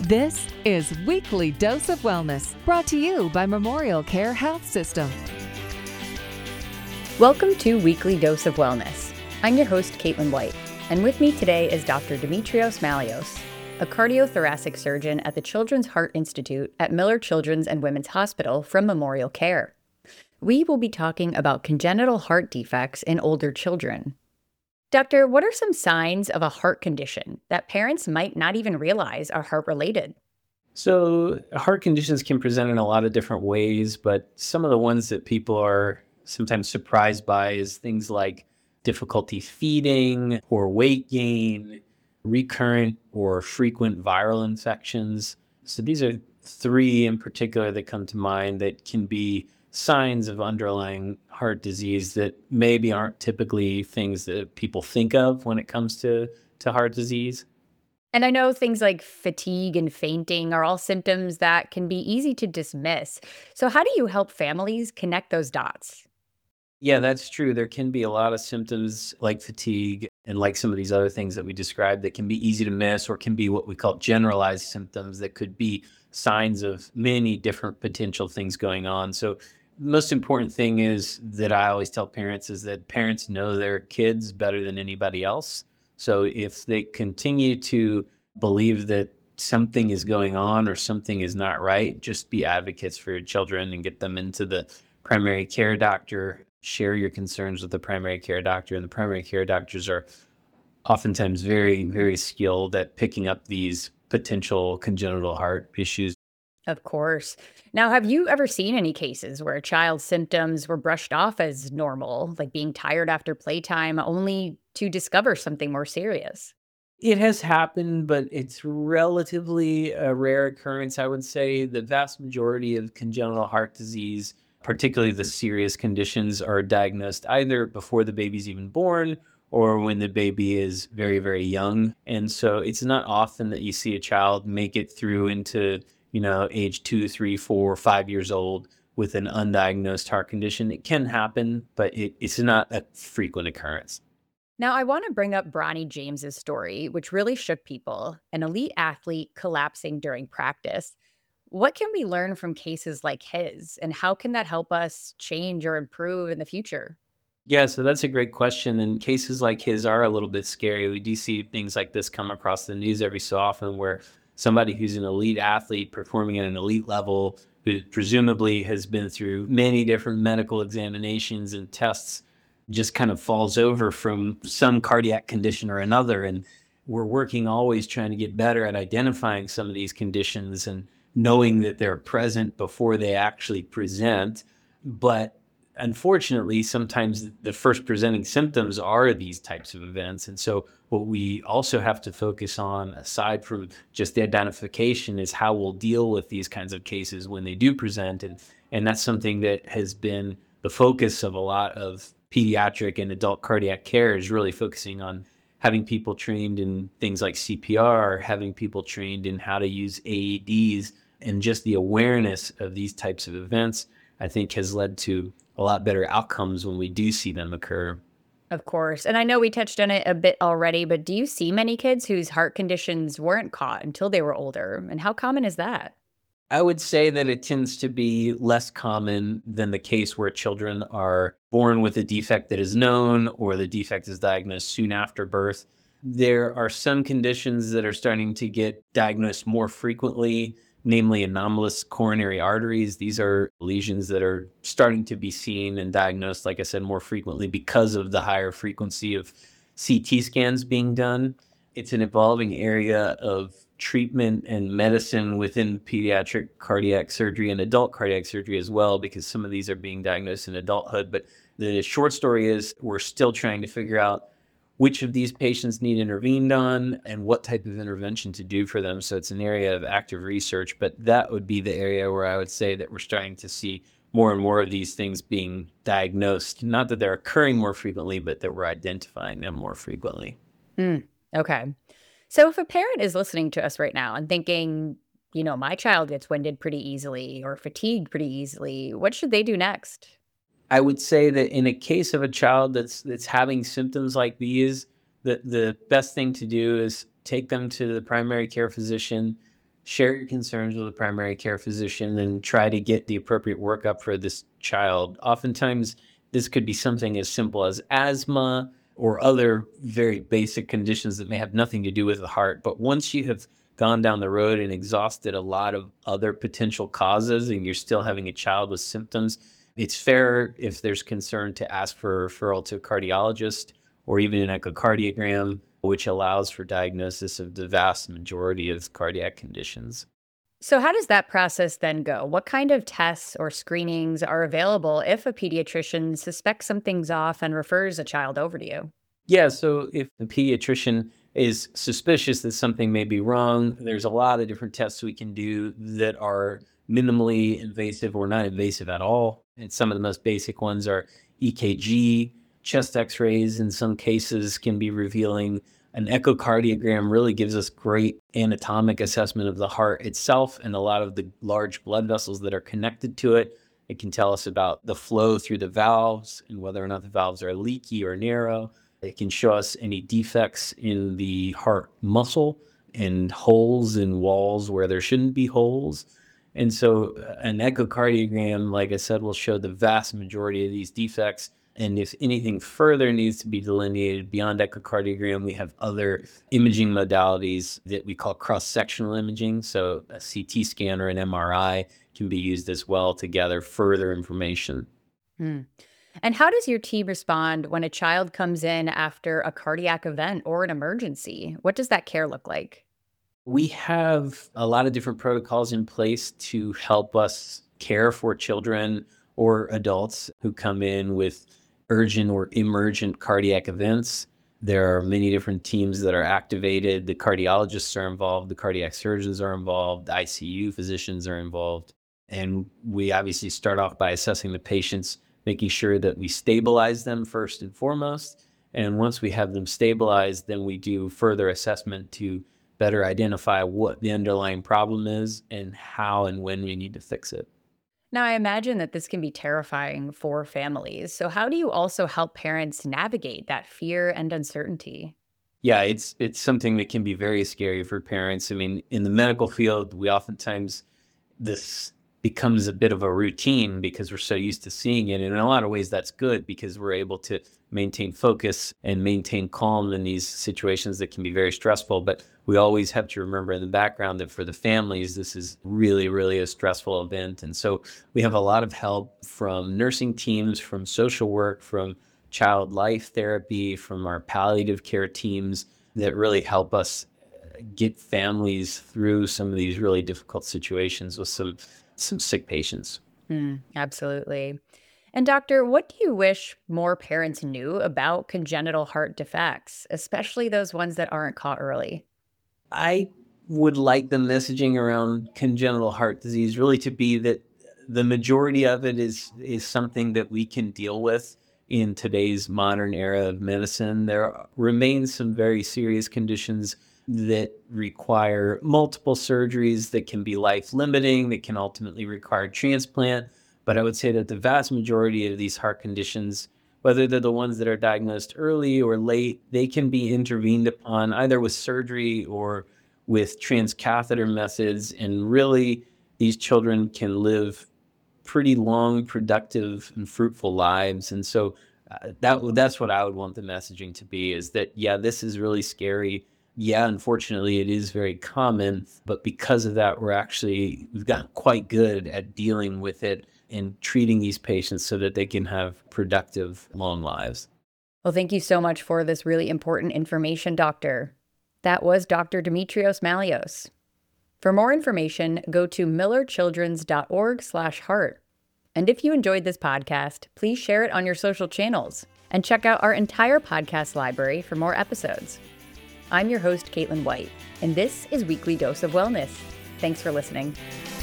This is Weekly Dose of Wellness, brought to you by Memorial Care Health System. Welcome to Weekly Dose of Wellness. I'm your host, Caitlin White, and with me today is Dr. Dimitrios Malios, a cardiothoracic surgeon at the Children's Heart Institute at Miller Children's and Women's Hospital from Memorial Care. We will be talking about congenital heart defects in older children. Doctor, what are some signs of a heart condition that parents might not even realize are heart-related? So heart conditions can present in a lot of different ways, but some of the ones that people are sometimes surprised by is things like difficulty feeding, or weight gain, recurrent or frequent viral infections. So these are three in particular that come to mind that can be signs of underlying heart disease that maybe aren't typically things that people think of when it comes to heart disease. And I know things like fatigue and fainting are all symptoms that can be easy to dismiss. So how do you help families connect those dots? Yeah, that's true. There can be a lot of symptoms like fatigue and like some of these other things that we described that can be easy to miss, or can be what we call generalized symptoms that could be signs of many different potential things going on. So the most important thing is that I always tell parents is that parents know their kids better than anybody else. So if they continue to believe that something is going on or something is not right, just be advocates for your children and get them into the primary care doctor. Share your concerns with the primary care doctor. And the primary care doctors are oftentimes very, very skilled at picking up these potential congenital heart issues. Of course. Now, have you ever seen any cases where a child's symptoms were brushed off as normal, like being tired after playtime, only to discover something more serious? It has happened, but it's relatively a rare occurrence. I would say the vast majority of congenital heart disease, particularly the serious conditions, are diagnosed either before the baby's even born or when the baby is very, very young. And so it's not often that you see a child make it through into, age 2, 3, 4, 5 years old with an undiagnosed heart condition. It can happen, but it's not a frequent occurrence. Now, I want to bring up Bronny James's story, which really shook people, an elite athlete collapsing during practice. What can we learn from cases like his, and how can that help us change or improve in the future? Yeah, so that's a great question. And cases like his are a little bit scary. We do see things like this come across the news every so often, where somebody who's an elite athlete performing at an elite level, who presumably has been through many different medical examinations and tests, just kind of falls over from some cardiac condition or another. And we're working always trying to get better at identifying some of these conditions and knowing that they're present before they actually present. But unfortunately, sometimes the first presenting symptoms are these types of events. And so what we also have to focus on, aside from just the identification, is how we'll deal with these kinds of cases when they do present. And that's something that has been the focus of a lot of pediatric and adult cardiac care, is really focusing on having people trained in things like CPR, having people trained in how to use AEDs, and just the awareness of these types of events, I think, has led to a lot better outcomes when we do see them occur. Of course. And I know we touched on it a bit already, but do you see many kids whose heart conditions weren't caught until they were older? And how common is that? I would say that it tends to be less common than the case where children are born with a defect that is known, or the defect is diagnosed soon after birth. There are some conditions that are starting to get diagnosed more frequently, namely anomalous coronary arteries. These are lesions that are starting to be seen and diagnosed, like I said, more frequently because of the higher frequency of CT scans being done. It's an evolving area of treatment and medicine within pediatric cardiac surgery and adult cardiac surgery as well, because some of these are being diagnosed in adulthood. But the short story is we're still trying to figure out which of these patients need intervened on and what type of intervention to do for them. So it's an area of active research, but that would be the area where I would say that we're starting to see more and more of these things being diagnosed. Not that they're occurring more frequently, but that we're identifying them more frequently. Okay. So if a parent is listening to us right now and thinking, my child gets winded pretty easily or fatigued pretty easily, what should they do next? I would say that in a case of a child that's having symptoms like these, the best thing to do is take them to the primary care physician, share your concerns with a primary care physician and try to get the appropriate workup for this child. Oftentimes, this could be something as simple as asthma or other very basic conditions that may have nothing to do with the heart. But once you have gone down the road and exhausted a lot of other potential causes and you're still having a child with symptoms, it's fair, if there's concern, to ask for a referral to a cardiologist or even an echocardiogram, which allows for diagnosis of the vast majority of cardiac conditions. So how does that process then go? What kind of tests or screenings are available if a pediatrician suspects something's off and refers a child over to you? Yeah, so if the pediatrician is suspicious that something may be wrong, there's a lot of different tests we can do that are minimally invasive or not invasive at all. And some of the most basic ones are EKG, chest x-rays in some cases can be revealing. An echocardiogram really gives us great anatomic assessment of the heart itself and a lot of the large blood vessels that are connected to it. It can tell us about the flow through the valves and whether or not the valves are leaky or narrow. It can show us any defects in the heart muscle and holes in walls where there shouldn't be holes. And so an echocardiogram, like I said, will show the vast majority of these defects. And if anything further needs to be delineated beyond echocardiogram, we have other imaging modalities that we call cross-sectional imaging. So a CT scan or an MRI can be used as well to gather further information. And how does your team respond when a child comes in after a cardiac event or an emergency? What does that care look like? We have a lot of different protocols in place to help us care for children or adults who come in with urgent or emergent cardiac events. There are many different teams that are activated. The cardiologists are involved, the cardiac surgeons are involved, the ICU physicians are involved. And we obviously start off by assessing the patients, making sure that we stabilize them first and foremost. And once we have them stabilized, then we do further assessment to better identify what the underlying problem is and how and when we need to fix it. Now, I imagine that this can be terrifying for families. So how do you also help parents navigate that fear and uncertainty? Yeah, it's something that can be very scary for parents. I mean, in the medical field, we oftentimes, this becomes a bit of a routine because we're so used to seeing it. And in a lot of ways, that's good because we're able to maintain focus and maintain calm in these situations that can be very stressful. But we always have to remember in the background that for the families, this is really, really a stressful event. And so we have a lot of help from nursing teams, from social work, from child life therapy, from our palliative care teams that really help us get families through some of these really difficult situations with some sick patients. Absolutely. And doctor, what do you wish more parents knew about congenital heart defects, especially those ones that aren't caught early? I would like the messaging around congenital heart disease really to be that the majority of it is something that we can deal with in today's modern era of medicine. There remains some very serious conditions that require multiple surgeries that can be life-limiting, that can ultimately require transplant. But I would say that the vast majority of these heart conditions, whether they're the ones that are diagnosed early or late, they can be intervened upon either with surgery or with transcatheter methods. And really, these children can live pretty long, productive, and fruitful lives. And so that's what I would want the messaging to be, is that, yeah, this is really scary. Yeah, unfortunately, it is very common, but because of that, we've gotten quite good at dealing with it and treating these patients so that they can have productive, long lives. Well, thank you so much for this really important information, doctor. That was Dr. Dimitrios Malios. For more information, go to millerchildrens.org/heart. And if you enjoyed this podcast, please share it on your social channels and check out our entire podcast library for more episodes. I'm your host, Caitlin White, and this is Weekly Dose of Wellness. Thanks for listening.